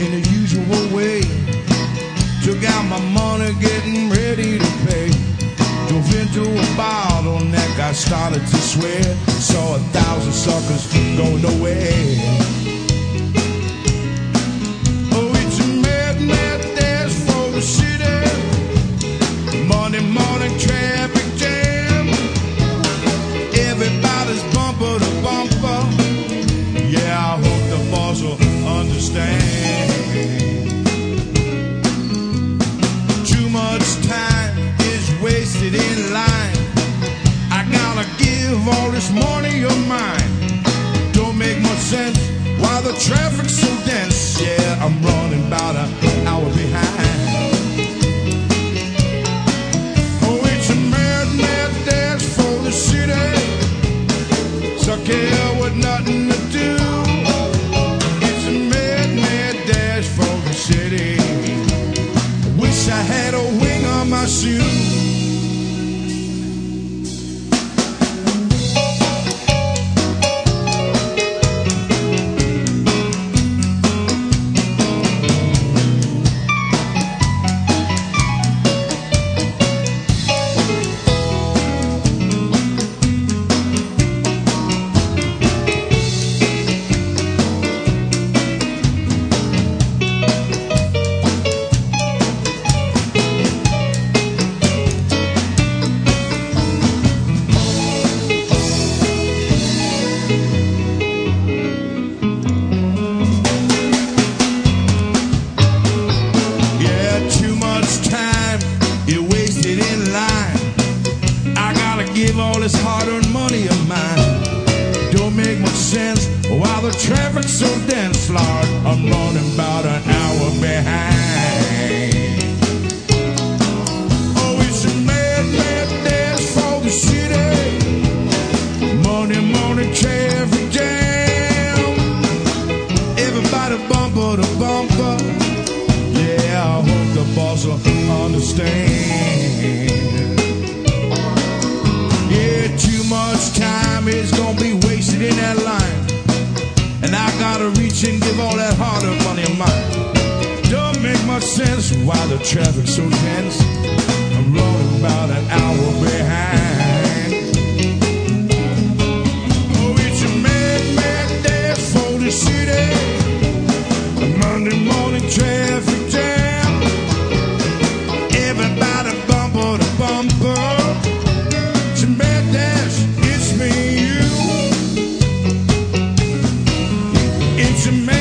in the usual way. Took out my money, getting ready to pay. Dove into a bottleneck, I started to swear. Saw 1,000 suckers go nowhere. Oh, it's a mad, mad dash for the city. Monday morning traffic jam. Everybody's bumper to bumper. Yeah, I hope the boss will understand. Too much time is wasted in line. I gotta give all this money of mine. Don't make much sense why the traffic's so dense. Yeah, I'm running about an hour behind. Oh, it's a mad, mad dash for the city. Stuck here with nothing to do. It's a mad, mad dash for the city. Wish I had a wing on my suit. Give all this hard-earned money of mine. Don't make much sense while the traffic's so dense, Lord. I'm running about an hour behind. Oh, it's a mad, mad dash for the city. Monday morning traffic jam. Everybody bumper to bumper. Yeah, I hope the boss will understand. Too much time is gonna be wasted in that line. And I gotta reach and give all that hard-earned money of mine. Don't make much sense why the traffic's so tense. I'm running about an hour behind. Oh, it's a mad, mad dash for the city. A Monday morning traffic jam. Everybody bumper to bumper. It's me, you. It's a